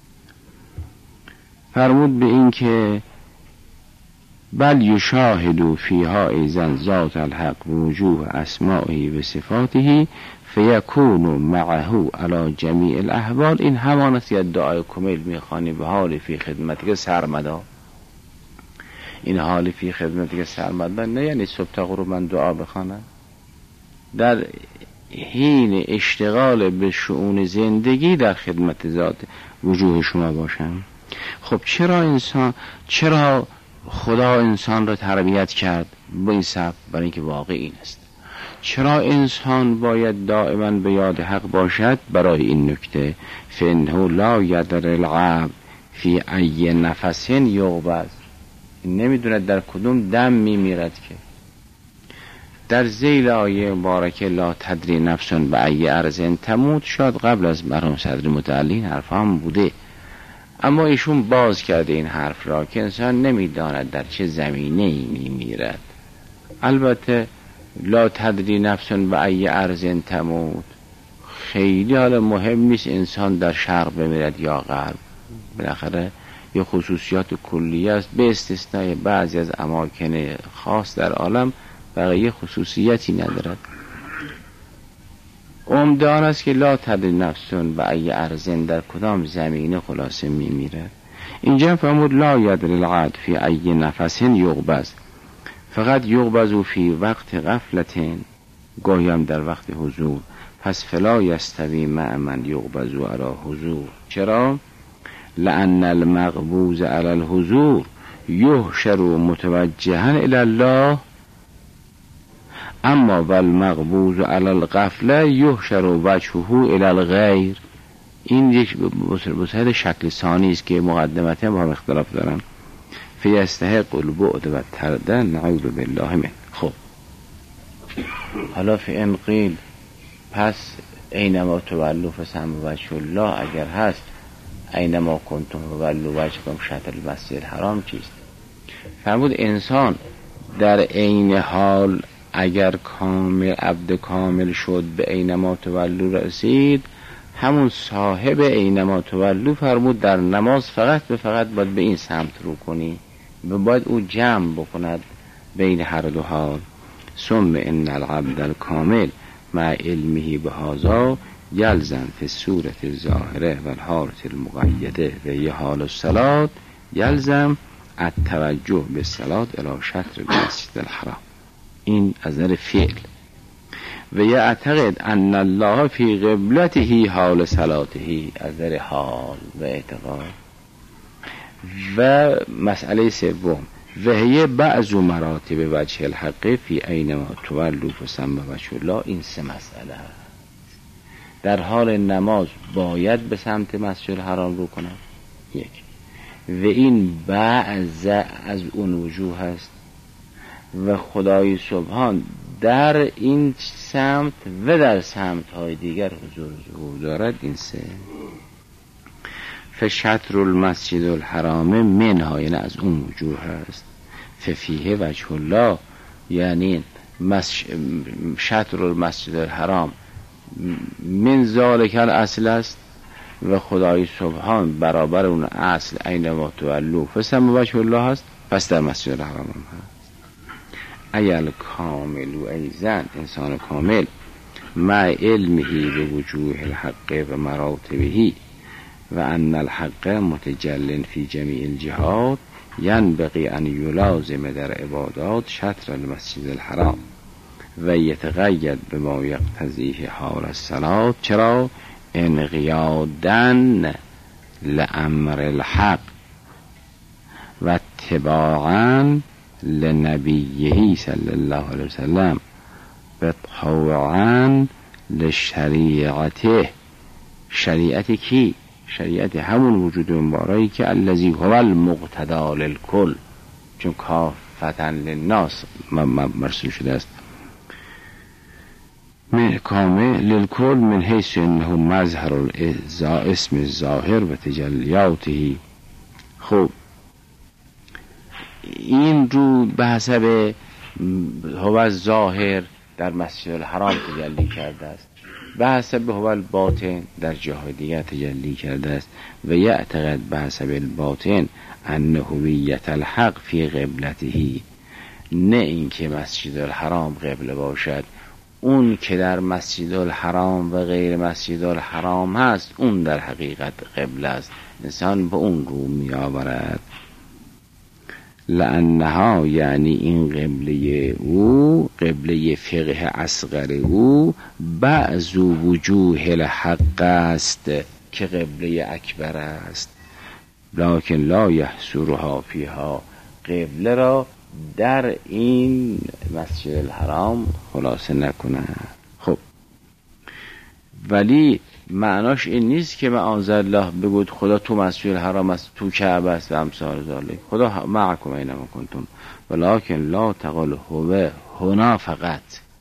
فرمود به این که بل یشاهدوا فیها ایضا ذات الحق وجوه اسمائه و صفاته فیکون معه علی جمیع الاحوال. این همان است که دعای کمیل میخوانی به حال فی خدمتی که سرمدا. این حال فی خدمتی که سرمدا نه یعنی صبح تا غروب من دعا بخوانم، در حین اشتغال به شؤون زندگی در خدمت ذات وجوه شما باشم. خب چرا انسان، چرا خدا انسان را تربیت کرد با این سبب؟ برای اینکه واقع این است. چرا انسان باید دائما به یاد حق باشد؟ برای این نکته فانه لا یدر العبد فی ای نفس یقبض، نمیدوند در کدوم دم میمیرد که. در ذیل آیه مبارکه لا تدری نفس به ای ارض تموت، شاید قبل از مرحوم صدر متعلی این حرف هم بوده، اما ایشون باز کرده این حرف را که انسان نمیداند در چه زمینه ای میمیرد. البته لا تدری نفس به ای ارض تموت خیلی حالا مهم نیست انسان در شرق بمیرد یا غرب، بالاخره یه خصوصیات کلیه است، به استثنای بعضی از اماکن خاص در عالم بقیه خصوصیتی ندارد. عمده آن است که لا تدری نفسون و ای ارزن در کدام زمینه خلاصه میمیرد. اینجا فرمود لا یدری العبد فی ای نفس یغبز، فقط یغبز فی وقت غفلت، گاهیم در وقت حضور، پس فلا یستوی مع من یغبز علی حضور. چرا؟ لأن المغبوز علی الحضور یحشر متوجها الی الله، اما والمغبوز علی الغفله یحشر وجهه الی الغیر. این یک بسیط شکل ثانی است که مقدمته با هم اختلاف دارن. فیستحق البعد و ترده نعوذ بالله من. خب حالا فی ان قیل پس اینما تولوا فثم وجه الله اگر هست، اینما کنتم فولوا وجهکم شطر المسجد الحرام چیست؟ فرمود انسان در عین حال اگر کامل عبد کامل شد به اینما تولوا رسید، همون صاحب اینما تولوا فرمود در نماز فقط به فقط باید به این سمت رو کنی و باید او جمع بکند بین هر دو حال. ثم ان العبد الکامل مع علمه بهذا یلزم فی صورت الظاهره و الحالت المقیده و هی حال الصلاة یلزم التوجه به الصلاة الی شطر المسجد الحرام. این از نظر فعل. و یعتقد ان الله فی قبلته حال صلاته، از نظر حال و اعتقاد. و مسئله سوم و هی بعض مراتب وجه الحق فی اینما تولوا فثم وجه الله. این سه مسئله در حال نماز باید به سمت مسجد الحرام رو کنند، یک، و این بعض از اون وجوه هست و خدای سبحان در این سمت و در سمت های دیگر حضور ظهور دارد. این سه فشطر المسجد الحرام منها، یعنی از اون وجوه هست. ففیه وجه الله، یعنی شطر المسجد الحرام من ذالک الاصل است و خدای سبحان برابر اون اصل اینما تولوا فثم وجه الله هست، پس در مسجد الحرام هم هست. ایل کامل و ایزن انسان کامل مع علمه به وجوه الحق و مراتبه و ان الحق متجل فی جمیع الجهات ینبغی ان یلازم در عبادات شطر المسجد الحرام و یتقید بما یقتضیه حال الصلاة. چرا؟ انقیادن لامر الحق و اتباعا لنبیه صلی الله علیه وسلم و طوعا لشریعته. شریعت کی؟ شریعت همون وجود مبارکی که الذی هو المقتدی للکل، چون کافتا للناس مرسوم شده است. محکامه للکل من حیث انه مظهر اسم الظاهر و تجلیاته. خب این رو به حسب هو الظاهر در مسجد الحرام تجلی کرده است، به حسب هو الباطن در جاهای دیگر تجلی کرده است. و یعتقد به حسب الباطن ان هویت الحق فی قبلته، نه اینکه مسجد الحرام قبله باشد، اون که در مسجد الحرام و غیر مسجد الحرام هست اون در حقیقت قبله است. انسان به اون رو می آورد. لانها، یعنی این قبله او، قبله فقه اصغر او، بعض وجوه الحق است که قبله اکبر است، لکن لا یحصرها فیها، قبله را در این مسجد الحرام خلاصه نکنه. خب ولی معناش این نیست که معاذ الله بگوید خدا تو مسجد الحرام است، تو کعبه است و امثال ذالک. خدا معکم اینما کنتم ولکن لا تقل هو هنا فقط،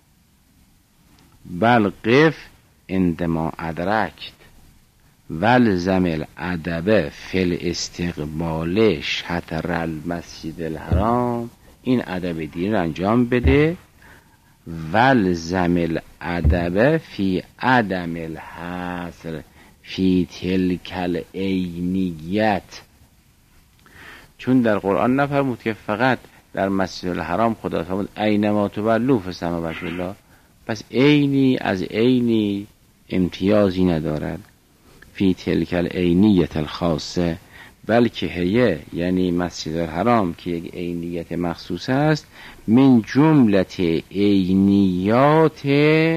بل قف عندما ادرکت والزم الادب فی الاستقبال شطر المسجد الحرام. این ادب دین رو انجام بده. والزم الادب فی عدم الحصر فی تلک العینیت، چون در قرآن نفرمود که فقط در مسجد الحرام خدا فرمود اینما تولوا فثم وجه الله. پس عینی از عینی امتیازی ندارد فی تلک العینیت الخاصه، بلکه هیه یعنی مسجد الحرام که یک عینیت مخصوص است، من جملت عینیات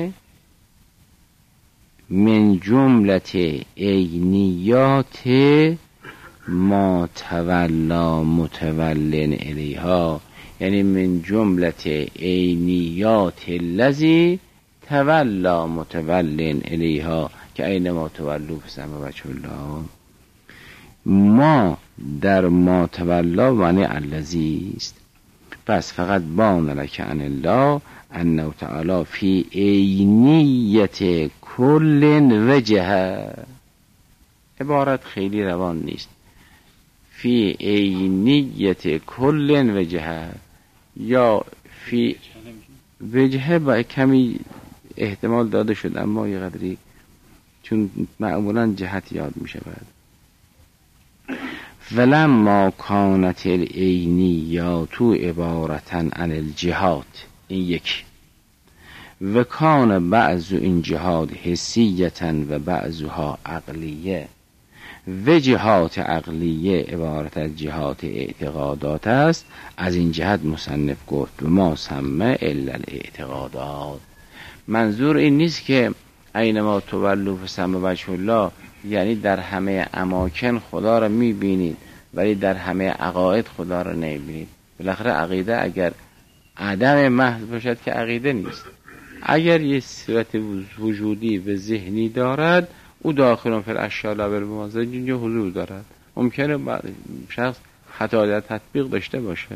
من جملت عینیات ما تولا متولن الیها، یعنی من جملت عینیات الذی تولا متولن الیها که اینما تولوا فثم وجه الله. ما در ما تولا معنی الذی است. پس فقط بان لک عن الله انه تعالی فی عینیت کل وجه. عبارت خیلی روان نیست. فی عینیت کل وجه یا فی وجه با کمی احتمال داده شد، اما یه قدری چون معمولا جهت یاد میشه بعد. ولما کانت العینیات عبارتا عن الجهات، این یک، و کان بعض این جهات حسیتا و بعضها عقلیه، و جهات عقلیه عبارت از جهات اعتقادات است. از این جهت مصنف گفت و ما سمه الا الاعتقادات. منظور این نیست که اینما تولوا فثم وجه الله یعنی در همه اماکن خدا را میبینید ولی در همه عقاید خدا را نمیبینید. بالاخره عقیده اگر عدم محض باشد که عقیده نیست، اگر یه صورت وجودی و ذهنی دارد او داخل فی الاشیاء لا بالممازه اینجا حضور دارد. ممکنه شخص خطا در تطبیق داشته باشه.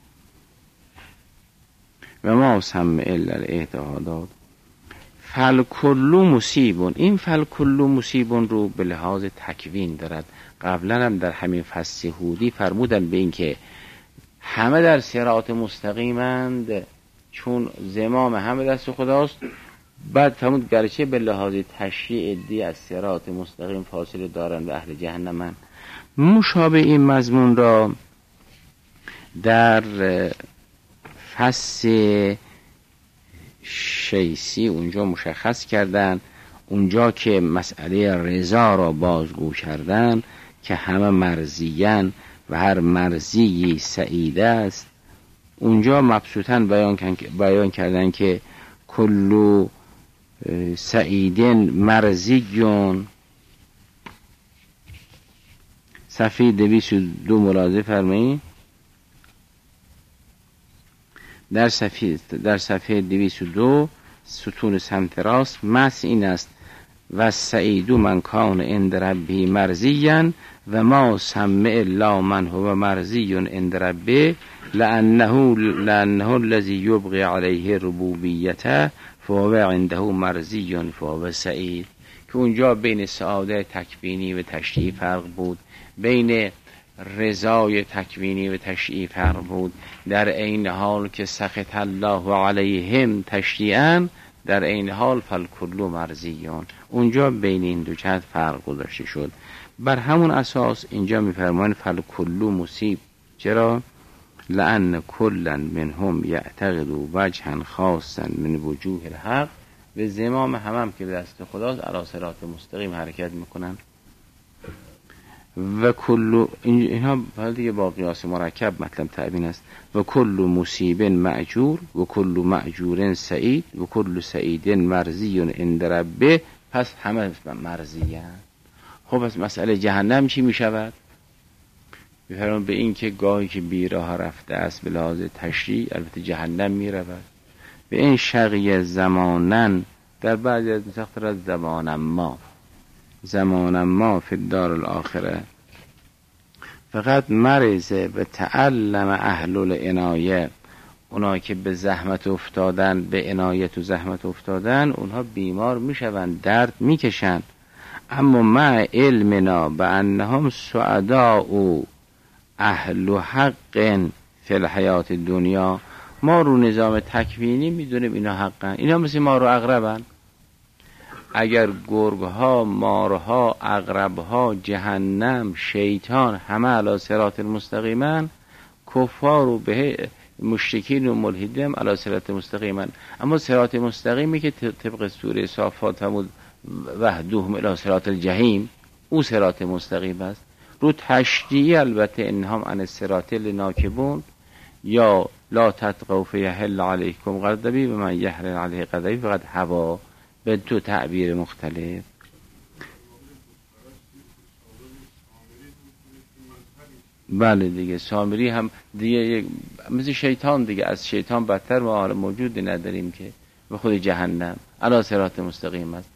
و ما سمع الا الاعتقادات فالکل مصیبون. این فالکل مصیبون رو به لحاظ تکوین دارد. قبلا هم در همین فصل هودی فرمودن به این که همه در صراط مستقیمند چون زمام همه دست خداست. بعد فرمود گرچه به لحاظ تشریع دی از صراط مستقیم فاصله دارن و اهل جهنمن. مشابه این مضمون را در فصل شیسی اونجا مشخص کردن، اونجا که مسئله رضا را بازگو کردن که همه مرضیان و هر مرضی سعید است. اونجا مبسوطاً بیان, بیان کردن که کلو سعیدین مرضیون. صفحه دویست و دو ملاحظه فرمایید. در صفحه در صفحه دویست و دو ستون سمت راست مس این است و سعیدو من کان عند ربه مرضیا و ما سمع الله من هو مرضی عند ربه لانه لانه الذي يبغي عليه ربوبیته فهو عنده مرضی فهو سعید. که اونجا بین سعاده تکوینی و تشریعی فرق بود، بین رضای تکوینی و تشریعی فرق بود. در این حال که سخط الله علیهم تشریعا، در این حال فالکل مرضیون. اونجا بین این دو جهت فرق گذاشته شد. بر همون اساس اینجا میفرمان فالکل مصیب. چرا؟ لأن کلا منهم یعتقد وجها خاصا من وجوه الحق، و زمام همم که به دست خداست علی صراط مستقیم حرکت میکنن. و کل اینها دیگه با قیاس مرکب مطلب تعبین است. و کل مصیب معجور و کل معجور سعید و کل سعید مرضی عند ربه. پس همه مرضیه. خب پس مسئله جهنم چی میشود؟ میفرمان به این که گاهی که بیراه رفته است به لحاظ تشریع البته جهنم میرود. به این شقی زمانن در بعضی از نسخ از زمان ما زمان ما فی الدار الاخره فقط مرزه به تعلم اهل العنایه، اونا که به زحمت افتادن، به عنایت و زحمت افتادن، اونها بیمار میشوند، درد میکشند. اما مع علمنا به انهم سعداء و اهل حق فی الحیات دنیا، ما رو نظام تکوینی میدونیم اینا حقن، اینا مثل ما رو عقربن. اگر گرگها، مارها، عقربها، جهنم، شیطان همه علی صراط المستقیمن، کفار و به مشرکین و ملحدین علی صراط مستقیمن. اما صراط مستقیمی که طبق سوره صافات همون وهدوهم الی صراط الجحیم، او صراط مستقیم است. رو تشریعی البته انهم عن الصراط لناکبون یا لا تطغوا فیحل علیکم غضبی و من یحلل علیه غضبی فقط هوا، به دو تعبیر مختلف. بله دیگه سامری هم دیگه مثل شیطان دیگه، از شیطان بدتر ما حال موجودی نداریم که به خود جهنم علی صراط مستقیم است.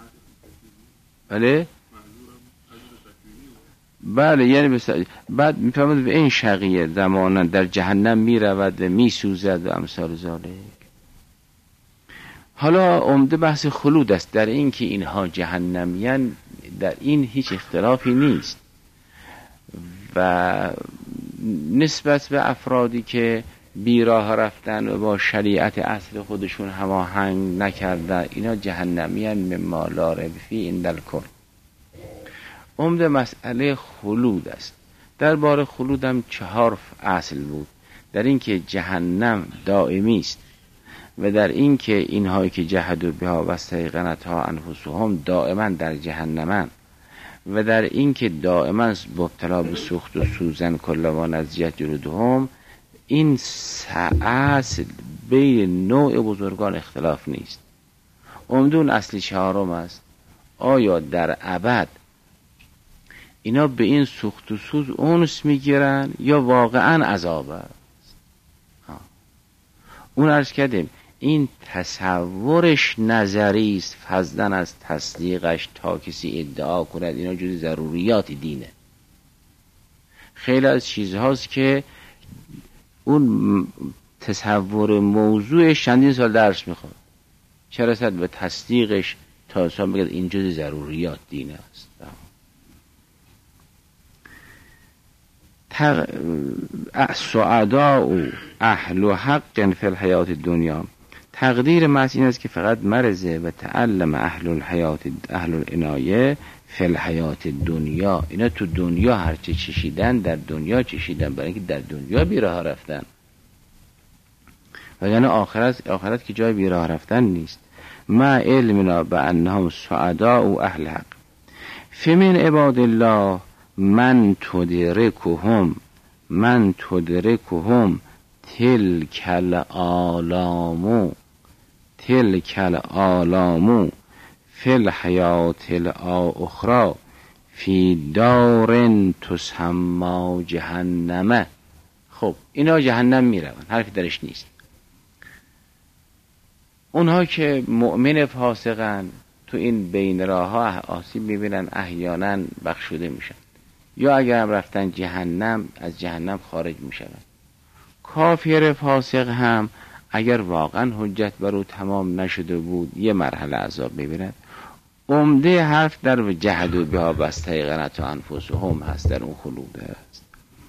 بله بله یعنی بس... بعد میفهمد به این شقیه زمانا در جهنم میرود و میسوزد و امثال ذالک. حالا عمده بحث خلود است در این که اینها جهنمیان، در این هیچ اختلافی نیست و نسبت به افرادی که بیراه رفتن و با شریعت اصل خودشون هماهنگ نکردن اینا جهنمیان مما لا ریب فیه عند الکل. عمده مسئله خلود است. در باره خلود هم چهار اصل بود، در این که جهنم دائمی است و در این که اینهایی که جحدوا بها و استیقنتها انفسهم دائما در جهنمن و در این که دائما مبتلا به سوخت و سوزن کلما نضجت جلودهم. این سه اصل بین نوع بزرگان اختلاف نیست. عمدون اصلی چهارم است، آیا در ابد اینا به این سوخت و سوز اونس میگیرن یا واقعا عذاب است؟ ها. اون عرض کردیم این تصورش نظری است فضلا از تصدیقش تا کسی ادعا کند اینا جز ضروریات دینه. خیلی از چیزهاست که اون تصور موضوعش چندین سال درس میخواد، چه رسد به تصدیقش تا انسان بگه این جز ضروریات دینه است. سعداء اهل حق فی الحیات الدنیا. تقدیر محض این است که فقط مرزه و تعلم اهل الحیات اهل العنایه فی الحیات الدنیا. اینا تو دنیا هرچی چشیدن در دنیا چشیدن، برای اینکه در دنیا بیراه رفتن و یعنی آخرت آخرت که جای بیراه رفتن نیست. ما علمنا به انهم سعداء و اهل حق. فمن عباد الله من تدرکهم من تدرکهم تلک الآلام تلک الآلام فی الحیات الاخرى فی دار تسمى جهنم. خب اینا جهنم میرون، حرفی درش نیست. اونها که مؤمن فاسقن تو این بین راه ها آسیب میبینن، احیانا بخشوده میشن، یا اگر هم رفتن جهنم از جهنم خارج میشن. کافر فاسق هم اگر واقعا حجت بر او تمام نشده بود یه مرحله عذاب میبیند. عمده حرف در جحدوا بها و استیقنتها انفسهم هست، در اون خلود است.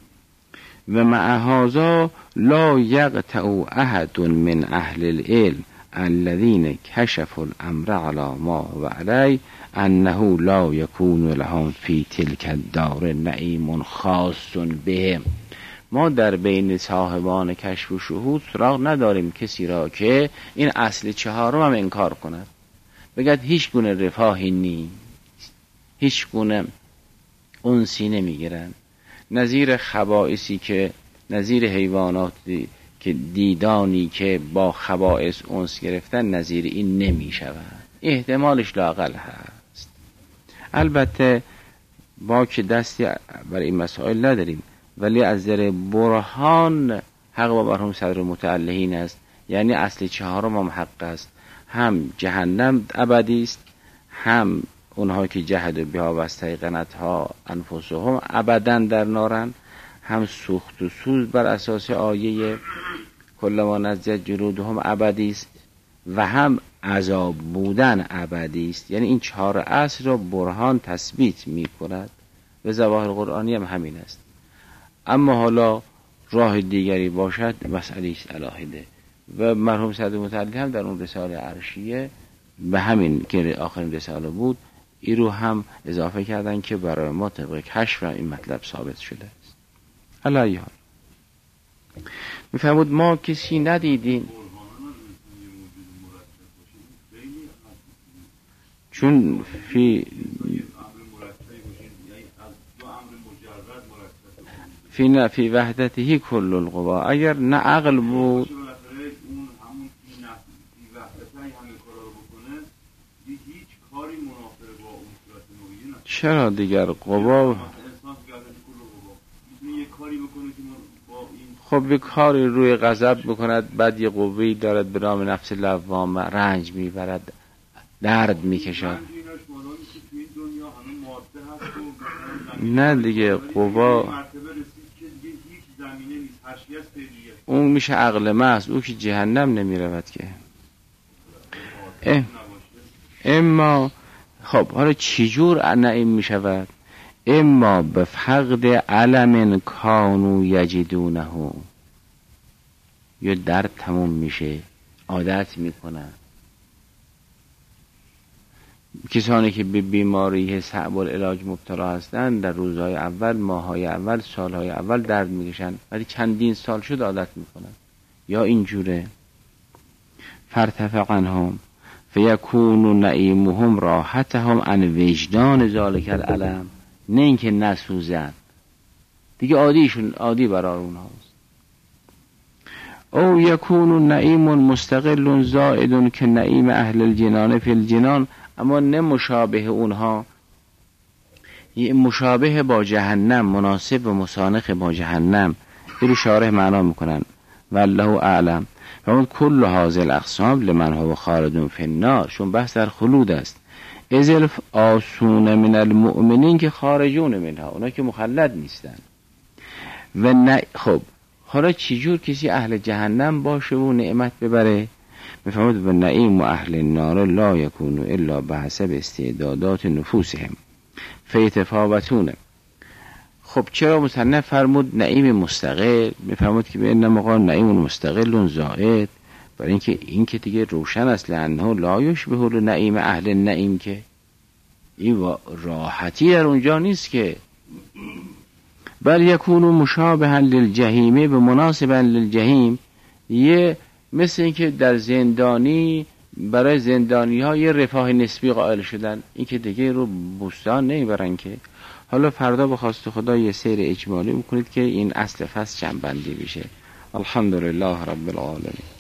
و مع هذا لا یقطع احد من اهل العلم الذين كشفوا الامر على ما و علی انه لا يكون لهم في تلك الدار نعیم خاص بهم. ما در بین صاحبان کشف و شهود سراغ نداریم کسی را که این اصل چهارم هم انکار کند، بگد هیچ گونه رفاهی نیست، هیچ گونه انسی نمیگیرن، نظیر خبائثی که نظیر حیواناتی که دیدانی که با خبائث انس گرفتن نظیر این نمی شود. احتمالش لااقل هست. البته با که دستی برای این مسائل نداریم، ولی از در برهان حق با مرحوم صدر متعلهین است، یعنی اصل چهارم هم حق است. هم جهنم ابدی است، هم اونها که جحدوا بها و استیقنتها انفسهم ابدا در نارن، هم سوخت و سوز بر اساس آیه کلما نضجت جلودهم ابدی است و هم عذاب بودن ابدی است. یعنی این چهار اصل را برهان تثبیت می کند و ظواهر قرآنی هم همین است. اما حالا راه دیگری باشد مسئله است علاهده و مرحوم صدر متعلی هم در اون رساله عرشیه به همین که آخرین رساله بود این رو هم اضافه کردن که برای ما طبق کشف این مطلب ثابت شده است. علایه حال میفهمود ما کسی ندیدیم چون فی فی نه فی وحدته کل القوا. اگر نه عقل بود چرا دیگر قوا خب یک کاری روی غضب بکند، بعد یه قوی دارد به نام نفس لوامه، رنج میبرد، درد میکشد. نه دیگه قوا اون میشه عقل محض، او که جهنم نمیرود که. اما خب حالا چجور نعیم میشود؟ اما به فقد علم کانو یجدونه، یا درد تموم میشه، عادت میکنن. کسانی که به بیماری صعب العلاج مبتلا هستند در روزهای اول، ماههای اول، سالهای اول درد میکشن، ولی چندین سال شد عادت میکنن. یا اینجوره فرتفق عنهم فیکون نعیمهم راحتهم عن وجدان ذالک العلم، نه اینکه نسوزن دیگه، عادیشون عادی برای اونهاست. او یکون نعیم مستقل زائد که نعیم اهل الجنان فی الجنان، اما نه مشابه اونها، یه مشابه با جهنم، مناسب و مسانخ با جهنم. برو شارح معنا میکنن والله اعلم. و کل هذه الاقسام لمن هو خالد فی النار، چون بحث در خلود است. ازل آسون من المؤمنین که خارجون منها، اونا که مخلد نیستن. و نه خب حالا چجور کسی اهل جهنم باشه و نعمت ببره؟ میفهمید و نعیم و اهل النار لا یکونو الا بحسب استعدادات نفوسهم فیتفاوتونه. خب چرا مصنف فرمود نعیم مستقل؟ میفهمید که به این مقام نعیم مستقل زائد، برای اینکه این که دیگه روشن است لانه لا یشبه نعیم اهل النعیم، که این راحتی در اونجا نیست که، بل یکون مشابها للجحیم به مناسبا للجحیم. یه مثل اینکه در زندانی برای زندانی ها یه رفاه نسبی قائل شدن، این که دیگه رو بوستان نمیبرن که. حالا فردا به خواست خدا یه سیر اجمالی میکنید که این اصل فصل جنبندی بشه. الحمدلله رب العالمین.